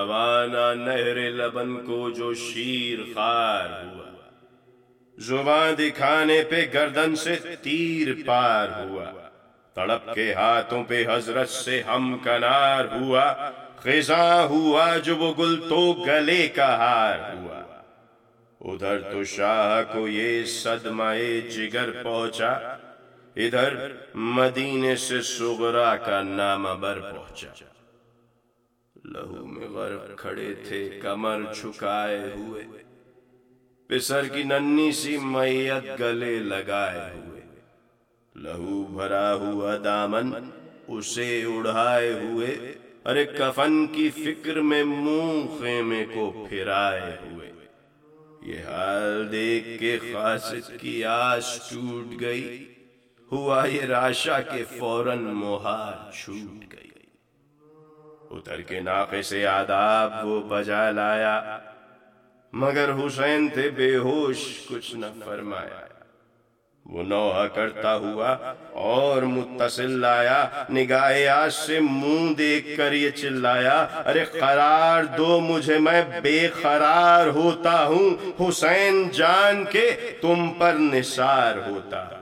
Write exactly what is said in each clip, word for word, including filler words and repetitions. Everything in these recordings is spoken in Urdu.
روانا نہر لبن کو جو شیر خار ہوا، زباں دکھانے پہ گردن سے تیر پار ہوا، تڑپ کے ہاتھوں پہ حضرت سے ہم کنار ہوا، خزاں ہوا جو وہ گل تو گلے کا ہار ہوا۔ ادھر تو شاہ کو یہ صدمہ جگر پہنچا، ادھر مدینے سے صغرا کا نامہ بر پہنچا۔ لہو میں غرق کھڑے تھے کمر جھکائے ہوئے، پسر کی ننھی سی میت گلے لگائے ہوئے، لہو بھرا ہوا دامن اسے اڑھائے ہوئے، ارے کفن کی فکر میں منہ خیمے کو پھرائے ہوئے۔ یہ حال دیکھ کے قاصد کی آس ٹوٹ گئی، ہوا یہ راشا کے فوراً مہار چھوٹ گئی۔ اتر کے ناقے سے آداب وہ بجا لایا، مگر حسین تھے بے ہوش کچھ نہ فرمایا۔ وہ نوحہ کرتا ہوا اور متصل لایا، نگاہ آس سے منہ دیکھ کر یہ چلایا، ارے قرار دو مجھے میں بے قرار ہوتا ہوں، حسین جان کے تم پر نثار ہوتا ہوں۔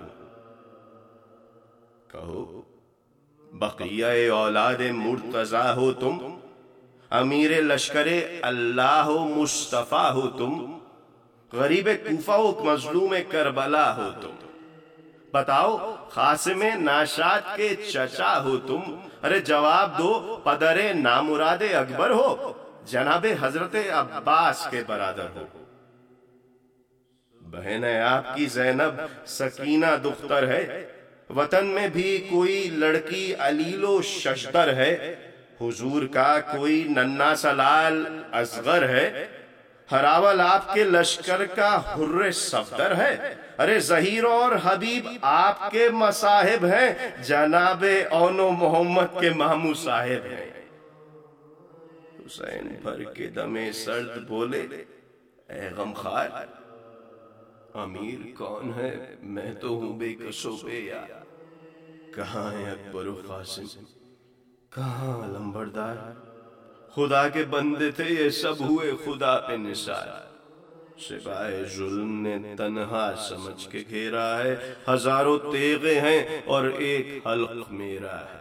کہو بقیہ اولاد مرتضی ہو تم، امیر لشکر اللہ و مصطفیٰ ہو تم، غریب کوفہ و مظلوم کربلا ہو تم، بتاؤ قاسم ناشاد کے چچا ہو تم، ارے جواب دو پدر نامراد اکبر ہو، جناب حضرت عباس کے برادر ہو۔ بہن آپ کی زینب سکینہ دختر ہے، وطن میں بھی کوئی لڑکی علیل و ششدر ہے، حضور کا کوئی ننھا سا لال اصغر ہے، ہراول آپ کے لشکر کا حر صفدر ہے، ارے ظہیر اور حبیب آپ کے مصاحب ہیں، جناب اون و محمد کے مامو صاحب ہیں۔ حسین بھر کے دم سرد بولے، اے غمخوار امیر کون ہے؟ میں تو ہوں بے کس و بے یار۔ کہاں ہے اکبر و قاسم، کہاں علمبردار؟ خدا کے بندے تھے یہ سب ہوئے خدا پہ نثار۔ سپاہ ظلم نے تنہا سمجھ کے گھیرا ہے، ہزاروں تیغے ہیں اور ایک حلق میرا ہے۔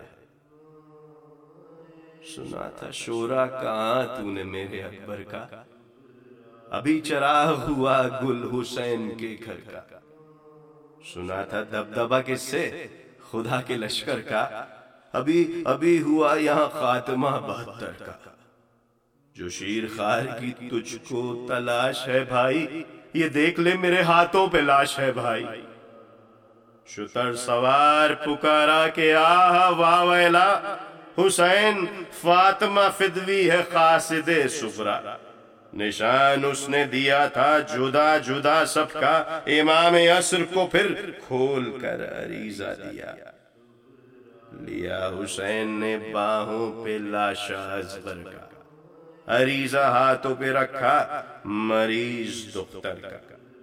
سنا تھا شورا کہاں تو نے میرے اکبر کا، ابھی چراغ ہوا گل حسین کے گھر کا۔ سنا تھا دبدبہ کس سے خدا کے لشکر کا، ابھی ابھی ہوا یہاں خاتمہ بہتر کا۔ جو شیر خار کی تجھ کو تلاش ہے بھائی، یہ دیکھ لے میرے ہاتھوں پہ لاش ہے بھائی۔ شتر سوار پکارا کہ آہ واہ ویلا، حسین فاطمہ فدوی ہے قاصد صغرا۔ نشان اس نے دیا تھا جدا جدا سب کا، امام عصر کو پھر کھول کر عریضہ دیا۔ لیا حسین نے باہوں پہ لاشا اصغر کا، عریضہ ہاتھوں پہ رکھا مریض دختر کا۔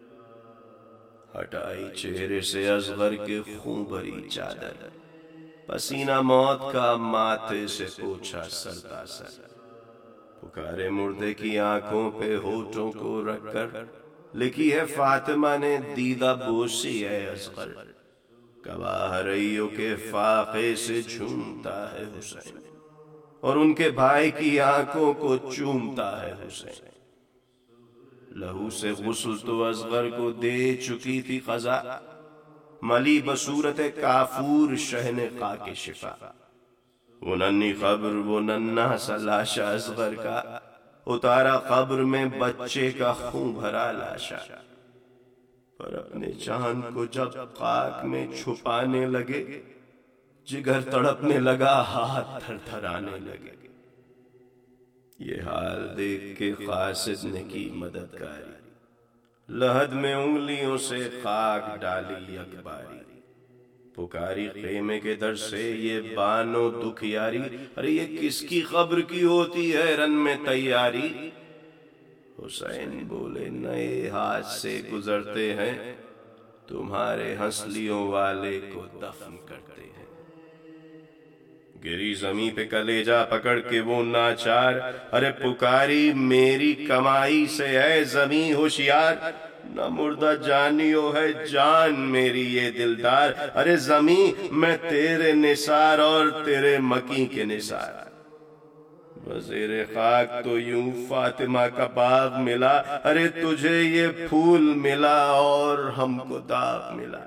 ہٹائی چہرے سے اصغر کے خون بھری چادر، پسینہ موت کا ماتھے سے پوچھا سرتا سر۔ پکارے مردے کی آنکھوں پہ ہونٹوں کو رکھ کر، لکھی ہے فاطمہ نے دیدہ بوسی ہے اصغر۔ گواہ رئیوں کے فاقے سے جھومتا ہے حسین، اور ان کے بھائی کی آنکھوں کو چومتا ہے حسین۔ لہو سے غسل تو اصغر کو دے چکی تھی قضا، ملی بصورت کافور شہنقاہ کے شفا۔ وہ ننھی قبر وہ ننھا سا لاشا اصغر کا، اتارا قبر میں بچے کا خون بھرا لاشا۔ پر اپنے چاند کو جب خاک میں چھپانے لگے، جگر تڑپنے لگا ہاتھ تھر تھرانے لگے۔ یہ حال دیکھ کے قاصد نے کی مددگاری، لحد میں انگلیوں سے خاک ڈالی اکباری۔ پکاری خیمے کے در سے یہ بانو دکھیاری، ارے یہ کس کی قبر کی ہوتی ہے رن میں تیاری؟ حسین بولے نئے ہاتھ سے گزرتے ہیں، تمہارے ہنسلیوں والے کو دفن کرتے ہیں۔ گری زمیں پہ کلیجا پکڑ کے وہ ناچار، ارے پکاری میری کمائی سے ہے زمیں ہوشیار، نہ مردہ جانیو ہے جان میری یہ دلدار، ارے زمیں میں تیرے نثار اور تیرے مکی کے نثار، وزیر خاک تو یوں فاطمہ کا باغ ملا، ارے تجھے یہ پھول ملا اور ہم کو داغ ملا،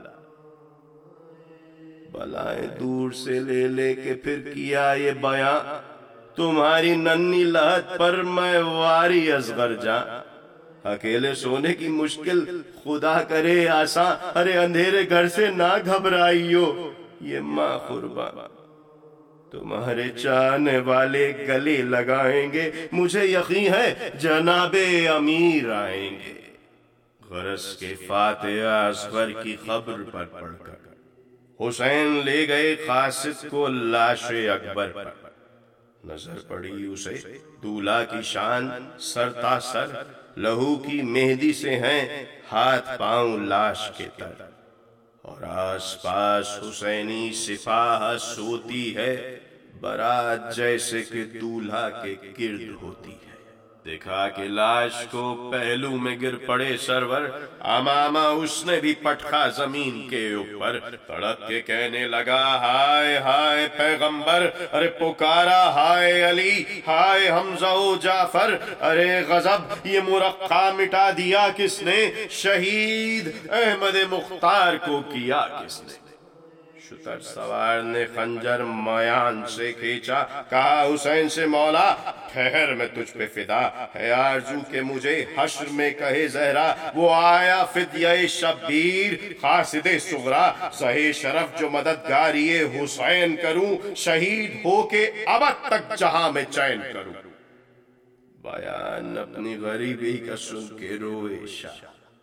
بلائیں دور سے لے لے کے پھر کیا یہ بیاں، تمہاری ننھی لہت پر میں واری اصغر جاں، اکیلے سونے کی مشکل خدا کرے آساں، ارے اندھیرے گھر سے نہ گھبرائیو یہ ماں قرباں، تمہارے چاہنے والے گلے لگائیں گے، مجھے یقین ہے جناب امیر آئیں گے، غرض کے فاتحہ اصغر کی خبر پر پڑھ کر حسین لے گئے قاصد کو لاش اکبر پر، نظر پڑی اسے دولہا کی شان، سر تا سر لہو کی مہندی سے ہیں ہاتھ پاؤں لاش کے تر، اور آس پاس حسینی سپاہ سوتی ہے، برات جیسے کہ دولہا کے گرد ہوتی ہے، دیکھا کہ لاش کو پہلو میں گر پڑے سرور، امامہ اس نے بھی پٹخا زمین کے اوپر، تڑپ کے کہنے لگا ہائے ہائے پیغمبر، ارے پکارا ہائے علی ہائے حمزہ و جعفر، ارے غضب یہ مرقع مٹا دیا کس نے، شہید احمد مختار کو کیا کس نے، شتر سوار نے خنجر میان سے کھینچا، کہا حسین سے مولا ٹھہر میں تجھ پہ فدا، ہے آرزو کہ مجھے حشر میں کہے زہرا، وہ آیا فدیہ شبیر قاصد صغرا، سہے شرف جو مددگاری حسین کروں، شہید ہو کے ابد تک جہاں میں چین کروں، بیان اپنی غریبی کا سن کے روئے شاہ،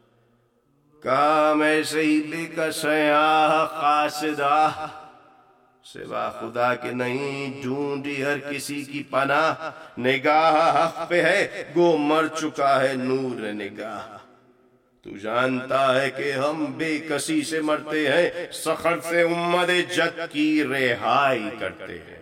کام ایسے ہی بے کس آہ قاصدہ، سوا خدا کے نہیں ڈھونڈی ہر کسی کی پناہ، نگاہ حق پہ ہے گو مر چکا ہے نور نگاہ، تو جانتا ہے کہ ہم بے کسی سے مرتے ہیں، سخر سے امت جد کی رہائی کرتے ہیں،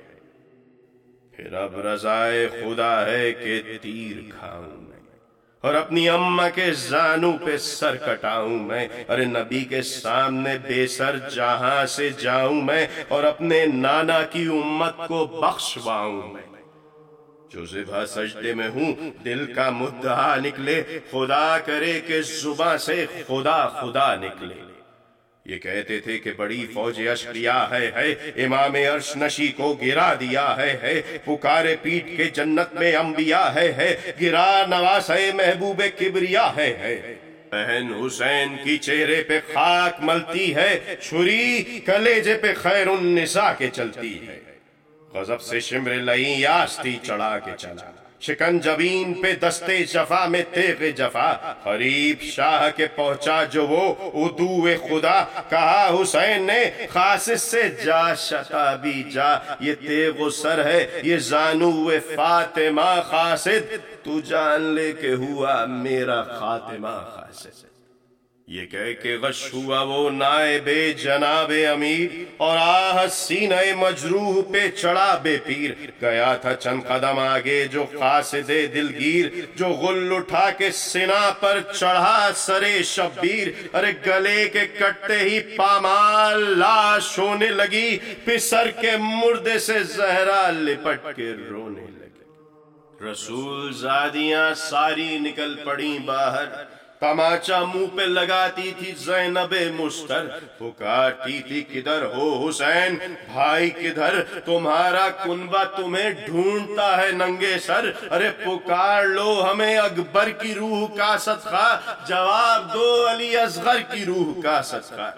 پھر اب رضائے خدا ہے کہ تیر کھاؤں میں، اور اپنی اماں کے زانوں پہ سر کٹاؤں میں، ارے نبی کے سامنے بے سر جہاں سے جاؤں میں، اور اپنے نانا کی امت کو بخشواؤں میں، جو ذبح سجدے میں ہوں دل کا مدعا نکلے، خدا کرے کہ زباں سے خدا خدا نکلے، یہ کہتے تھے کہ بڑی فوج اشقیا ہے ہے، امام عرش نشی کو گرا دیا ہے ہے، پکارے پیٹ کے جنت میں انبیاء ہے ہے، گرا نواز ہے محبوب کبریا ہے ہے، بہن حسین کی چہرے پہ خاک ملتی ہے، چھری کلیجے پہ خیر النساء کے چلتی ہے، غضب سے شمر لئیں یاستی چڑھا کے چلا، شکن جبین پہ دستے جفا میں تیغ جفا، قریب شاہ کے پہنچا جو وہ عدو خدا، کہا حسین نے قاصد سے جا شتابی جا، یہ تیغ و سر ہے یہ زانو فاطمہ قاصد، تو جان لے کہ ہوا میرا خاتمہ قاصد، یہ کہہ کے غش ہوا وہ نائب جناب امیر، اور آہ سینہ مجروح پہ چڑھا بے پیر، گیا تھا چند قدم آگے جو قاصد دلگیر، جو غل اٹھا کے سینہ پر چڑھا سرے شبیر، ارے گلے کے کٹتے ہی پامال لاش ہونے لگی، پھر سر کے مردے سے زہرا لپٹ کے رونے لگی، رسول زادیاں ساری نکل پڑیں باہر، تماچا منہ پہ لگاتی تھی زینب مستر، پکارتی تھی کدھر ہو حسین بھائی کدھر، تمہارا کنبہ تمہیں ڈھونڈتا ہے ننگے سر، ارے پکار لو ہمیں اکبر کی روح کا صدقہ، جواب دو علی اصغر کی روح کا صدقہ،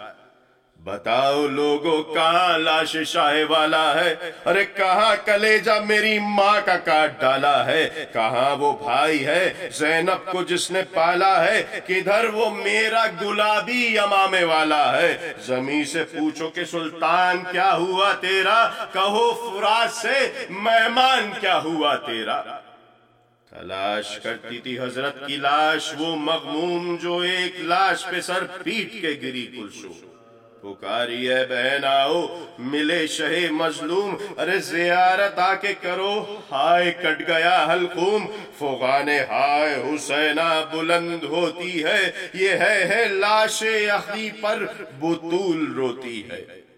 بتاؤ لوگوں کہاں لاش شاہ والا ہے، ارے کہاں کلیجہ میری ماں کا کاٹ ڈالا ہے، کہاں وہ بھائی ہے زینب کو جس نے پالا ہے، کدھر وہ میرا گلابی امامے والا ہے، زمین سے پوچھو کہ سلطان کیا ہوا تیرا، کہو فرات سے مہمان کیا ہوا تیرا، تلاش کرتی تھی حضرت کی لاش وہ مغموم جو ایک لاش پہ سر پیٹ کے گری کلثوم، پکاری ہے بہن آؤ ملے شہ مظلوم، ارے زیارت آ کے کرو ہائے کٹ گیا حلقوم، فغان ہائے حسینہ بلند ہوتی ہے، یہ ہے ہے لاش اخی پر بطول روتی ہے۔